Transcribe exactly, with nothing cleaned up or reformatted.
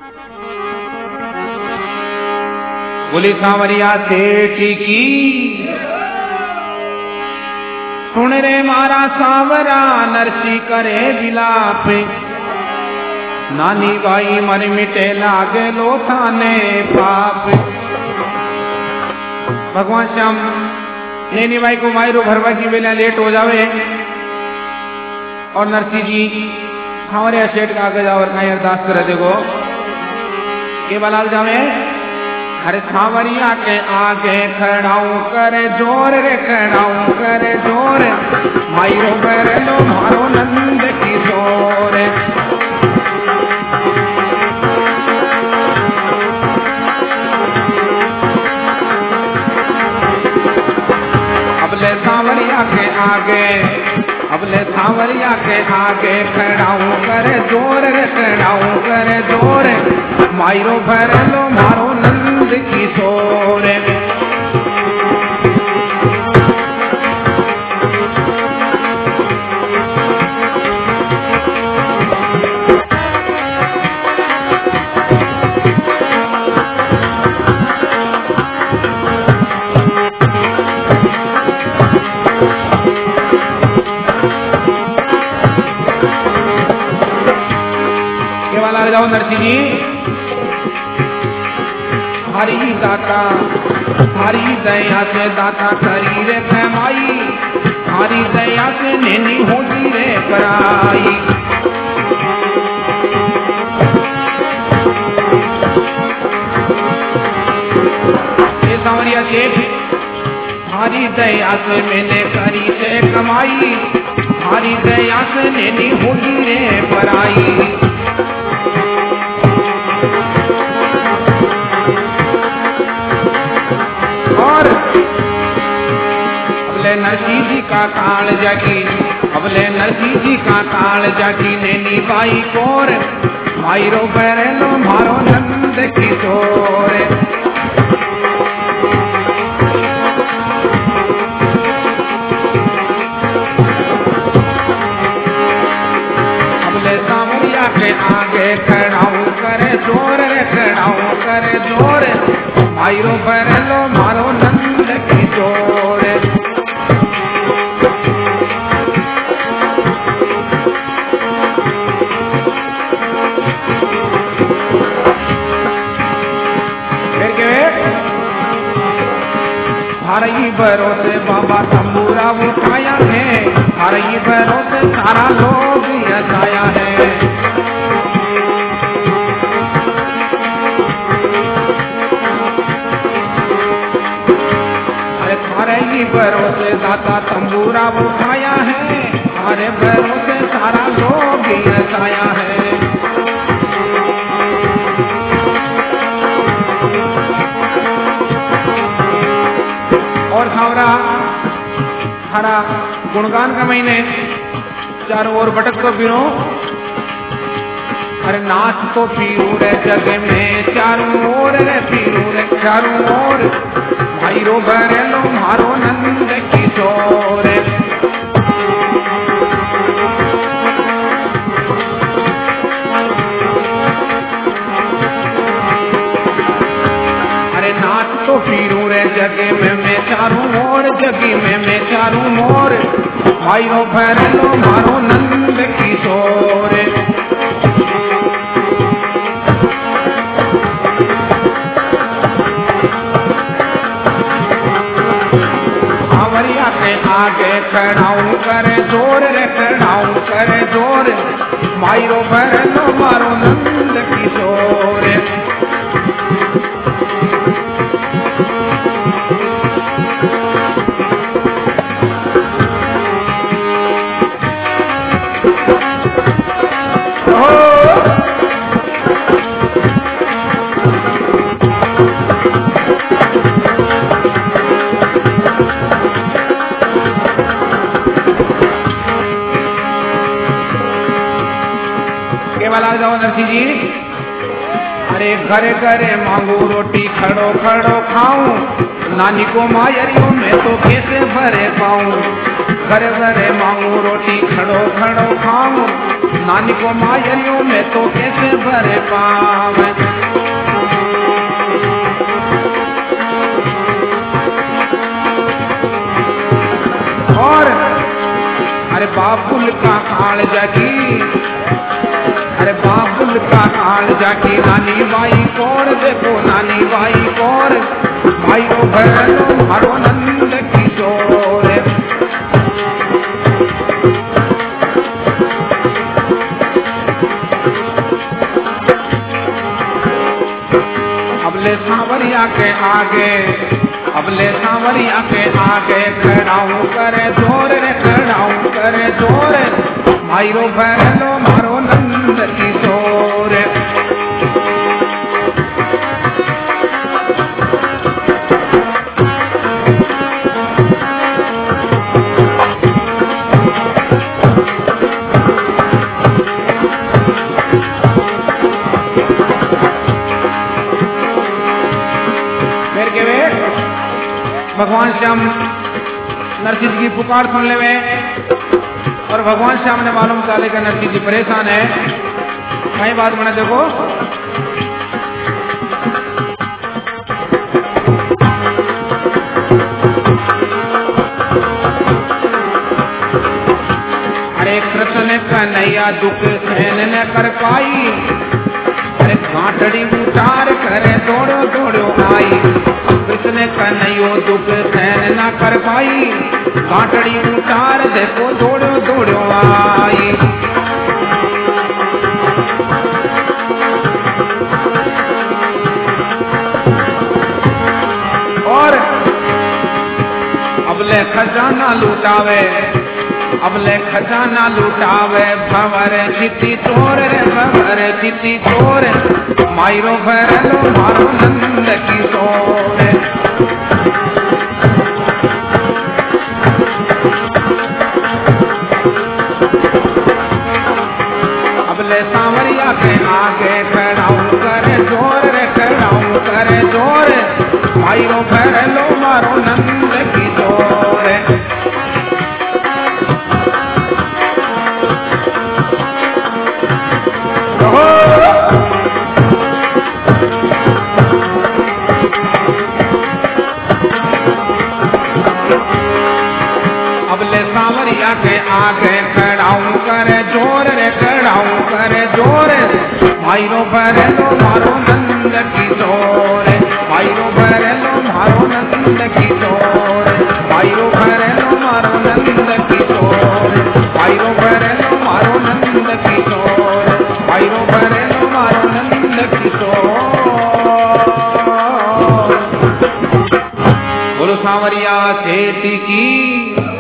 बोले सांवरिया सेठ की सुन रे मारा सांवरा नरसी करे विलाप नानी बाई मर मिटे लागे लो थाने पाप। भगवान श्याम नैनी बाई को मायरो भरवा की वेला लेट हो जावे और नरसी जी सांवरिया सेठ का आगे जाओ और कहीं अरदास कर देखो के बलाल जावे। अरे सांवरिया के आगे खड़ाऊं करे जोर रे खड़ाऊं करे जोर मायरो कर लो मारो नंद किशोर। अबले सांवरिया के आगे अबले सांवरिया के आगे खड़ाऊं करे जोर रे खड़ाऊं करे जोर मायरो भर लो मारो नंद किशोर। केवल आ जाओ नरसी जी। हरी दाता हरी दया से दाता करी रे फैमाई हरी दया से नैनी होती रे पराई। ये सांवरिया सेठ हरी दया से मैंने करी से कमाई हरी दया से नैनी होती रे पराई। नरसी जी का काल जागी अबले नरसी जी का काल जागी नैनी बाई कोर मायरो बरलो मारो नंद किशोर। अबले सांवरिया के आगे खड़ाऊं करे जोर रे खड़ाऊं करे जोर मायरो बरलो मारो नंद किशोर। हरई भरोसे बाबा तंबूरा उठाया है हरई भरोसे सारा लोग यसाया है। अरे हरई भरोसे दाता तंबूरा उठाया है हरे भरोसे सारा लोग यसाया है। और सांवरा हरा गुणगान का महीने चारों ओर भटक तो फिरो अरे नाच तो फिरू रे जग में चारों ओर रे फिरू रे चारों ओर मायरो भरेलो मारो नंद किशोर। अरे नाच तो फिरू रे जग में मैं चारों ओर जगी में मैं चारों ओर मायरो भरलो मारो नंद किशोर। सांवरिया के आगे खड़ाऊं करे जोर रे खड़ाऊं करे जोर मायरो भरलो मारो नंद किशोर। जाओ नरसी जी। अरे घरे घरे मांगू रोटी खड़ो खड़ो खाऊं नानी को मायरियों में तो कैसे भरे पाऊं। घरे घरे मांगू रोटी खड़ो खड़ो खाऊं नानी को मायरियों में तो कैसे भरे पाऊं। बाबुल का काल जाकी, अरे बाबुल का काल जाकी नानी बाई कौर देखो नानी बाई कौर, भाइयों बहनों मारो नंद किशोर। अबले सांवरिया के आगे, अबले सांवरिया के आगे खड़ाऊं करे जोर रे खड़ाऊं करे जोर, भाइयों बहनों मारो नंद किशोर। भगवान श्याम नरसिंह जी की पुकार सुन ले और भगवान श्याम ने मालूम चाले का नरसिंह जी परेशान है। कई बात बने देखो, अरे कृष्ण कन्हैया दुख सहन न कर पाई, अरे घाटड़ी उतार करे दौड़ो दौड़ो आई, कृष्ण कन्हैया दुख सहन न कर पाई, घाटड़ी उतार देखो दौड़ो दौड़ो आई। और अबले खजाना लुटावे, अबले खजाना लुटावे भंवर चित्ती चोर रे भंवर चित्ती चोर, मायरो भरलो मारो नंद किशोर। अबले सांवरिया के आगे खड़ाऊं करे जोर रे खड़ाऊं करे जोर, मायरो भरलो मारो नंद किशोर। अबले सांवरिया के आगे खड़ाऊं करे जोर रे खड़ाऊं करे जोर, मायरो भरलो मारो नंद किशोर, मायरो भरलो मारो नंद किशोर, मायरो भरलो मारो नंद किशोर, मायरो भरलो मारो नंद किशोर, मायरो भरलो मारो नंद किशोर। बोलो सांवरिया सेठ की।